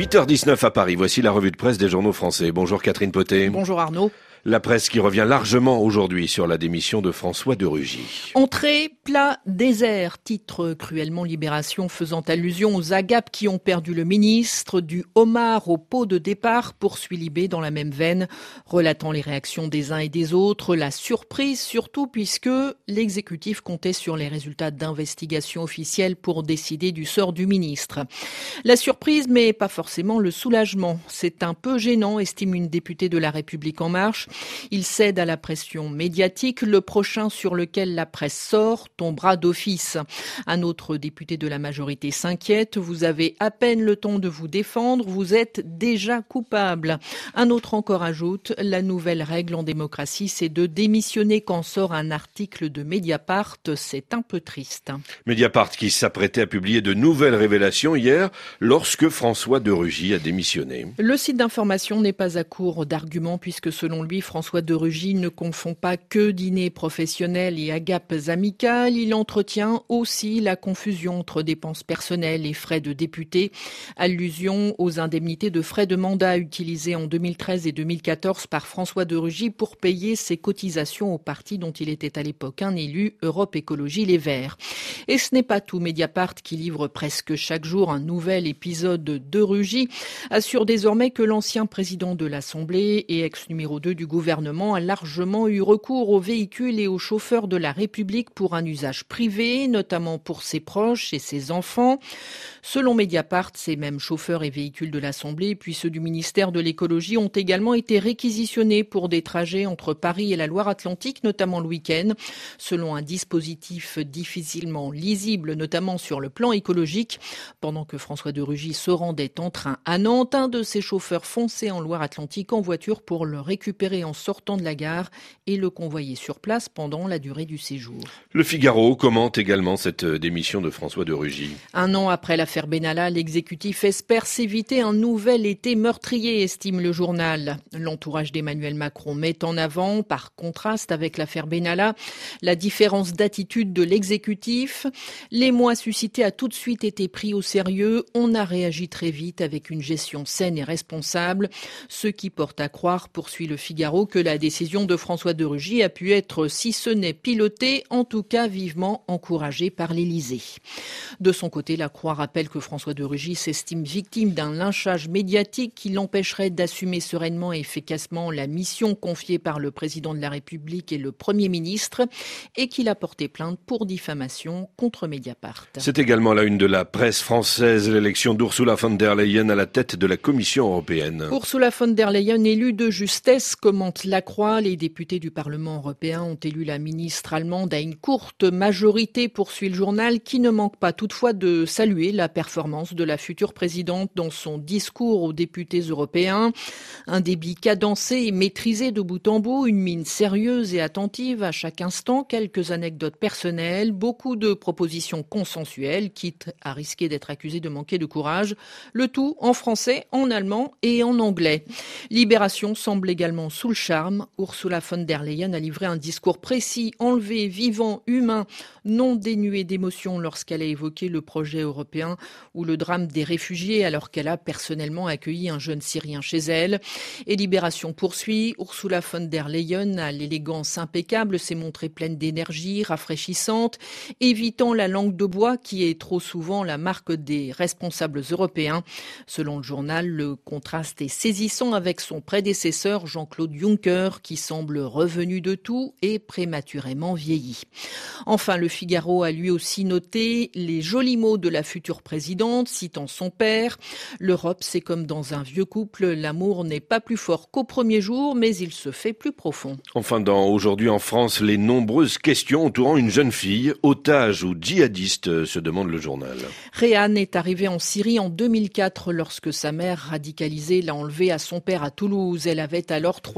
8h19 à Paris, voici la revue de presse des journaux français. Bonjour Catherine Potet. Bonjour Arnaud. La presse qui revient largement aujourd'hui sur la démission de François de Rugy. Entrée, plat, désert, titre cruellement Libération faisant allusion aux agapes qui ont perdu le ministre, du homard au pot de départ, poursuit Libé dans la même veine, relatant les réactions des uns et des autres, la surprise surtout puisque l'exécutif comptait sur les résultats d'investigation officielle pour décider du sort du ministre. La surprise, mais pas forcément le soulagement. C'est un peu gênant, estime une députée de La République En Marche. Il cède à la pression médiatique. Le prochain sur lequel la presse sort tombera d'office. Un autre député de la majorité s'inquiète. Vous avez à peine le temps de vous défendre. Vous êtes déjà coupable. Un autre encore ajoute, la nouvelle règle en démocratie, c'est de démissionner quand sort un article de Mediapart. C'est un peu triste. Mediapart qui s'apprêtait à publier de nouvelles révélations hier lorsque François de Rugy a démissionné. Le site d'information n'est pas à court d'arguments puisque selon lui, François de Rugy ne confond pas que dîner professionnel et agapes amicales. Il entretient aussi la confusion entre dépenses personnelles et frais de député. Allusion aux indemnités de frais de mandat utilisées en 2013 et 2014 par François de Rugy pour payer ses cotisations au parti dont il était à l'époque un élu, Europe Écologie Les Verts. Et ce n'est pas tout. Mediapart, qui livre presque chaque jour un nouvel épisode de Rugy, assure désormais que l'ancien président de l'Assemblée et ex-numéro 2 du gouvernement a largement eu recours aux véhicules et aux chauffeurs de la République pour un usage privé, notamment pour ses proches et ses enfants. Selon Mediapart, ces mêmes chauffeurs et véhicules de l'Assemblée, puis ceux du ministère de l'Écologie, ont également été réquisitionnés pour des trajets entre Paris et la Loire-Atlantique, notamment le week-end, selon un dispositif difficilement lisible, notamment sur le plan écologique. Pendant que François de Rugy se rendait en train à Nantes, un de ses chauffeurs fonçait en Loire-Atlantique en voiture pour le récupérer en sortant de la gare et le convoyer sur place pendant la durée du séjour. Le Figaro commente également cette démission de François de Rugy. Un an après l'affaire Benalla, l'exécutif espère s'éviter un nouvel été meurtrier, estime le journal. L'entourage d'Emmanuel Macron met en avant, par contraste avec l'affaire Benalla, la différence d'attitude de l'exécutif. L'émoi suscité a tout de suite été pris au sérieux. On a réagi très vite avec une gestion saine et responsable. Ce qui porte à croire, poursuit le Figaro, que la décision de François de Rugy a pu être, si ce n'est pilotée, en tout cas vivement encouragée par l'Élysée. De son côté, la Croix rappelle que François de Rugy s'estime victime d'un lynchage médiatique qui l'empêcherait d'assumer sereinement et efficacement la mission confiée par le président de la République et le Premier ministre et qu'il a porté plainte pour diffamation contre Mediapart. C'est également la une de la presse française, l'élection d'Ursula von der Leyen à la tête de la Commission européenne. Ursula von der Leyen, élue de justesse, commente la Croix. Les députés du Parlement européen ont élu la ministre allemande à une courte majorité, poursuit le journal, qui ne manque pas toutefois de saluer la performance de la future présidente dans son discours aux députés européens. Un débit cadencé et maîtrisé de bout en bout, une mine sérieuse et attentive à chaque instant, quelques anecdotes personnelles, beaucoup de propositions consensuelles, quitte à risquer d'être accusé de manquer de courage. Le tout en français, en allemand et en anglais. Libération semble également sous le charme. Ursula von der Leyen a livré un discours précis, enlevé, vivant, humain, non dénué d'émotion lorsqu'elle a évoqué le projet européen ou le drame des réfugiés alors qu'elle a personnellement accueilli un jeune Syrien chez elle. Et Libération poursuit. Ursula von der Leyen, à l'élégance impeccable, s'est montrée pleine d'énergie, rafraîchissante, évitant la langue de bois qui est trop souvent la marque des responsables européens. Selon le journal, le contraste est saisissant avec son prédécesseur Jean-Claude Juncker qui semble revenu de tout et prématurément vieilli. Enfin, le Figaro a lui aussi noté les jolis mots de la future présidente, citant son père. L'Europe, c'est comme dans un vieux couple, l'amour n'est pas plus fort qu'au premier jour, mais il se fait plus profond. Enfin, aujourd'hui en France, les nombreuses questions entourant une jeune fille, otage ou djihadiste, se demande le journal. Réhan est arrivée en Syrie en 2004 lorsque sa mère radicalisée l'a enlevée à son père à Toulouse. Elle avait alors 3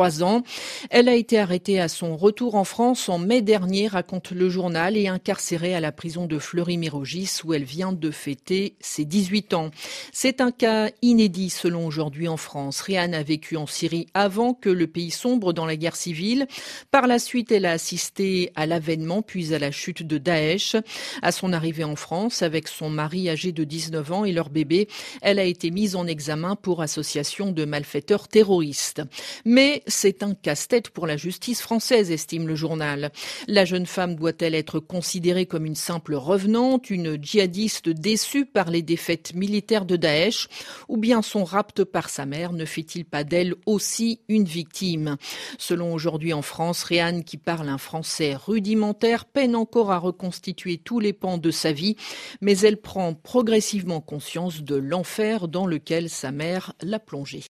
3 ans. Elle a été arrêtée à son retour en France en mai dernier, raconte le journal, et incarcérée à la prison de Fleury-Mérogis où elle vient de fêter ses 18 ans. C'est un cas inédit selon Aujourd'hui en France. Réhan a vécu en Syrie avant que le pays sombre dans la guerre civile. Par la suite, elle a assisté à l'avènement puis à la chute de Daesh. À son arrivée en France, avec son mari âgé de 19 ans et leur bébé, elle a été mise en examen pour association de malfaiteurs terroristes. Mais c'est un casse-tête pour la justice française, estime le journal. La jeune femme doit-elle être considérée comme une simple revenante, une djihadiste déçue par les défaites militaires de Daesh, ou bien son rapt par sa mère ne fait-il pas d'elle aussi une victime? Selon Aujourd'hui en France, Réhan, qui parle un français rudimentaire, peine encore à reconstituer tous les pans de sa vie, mais elle prend progressivement conscience de l'enfer dans lequel sa mère l'a plongée.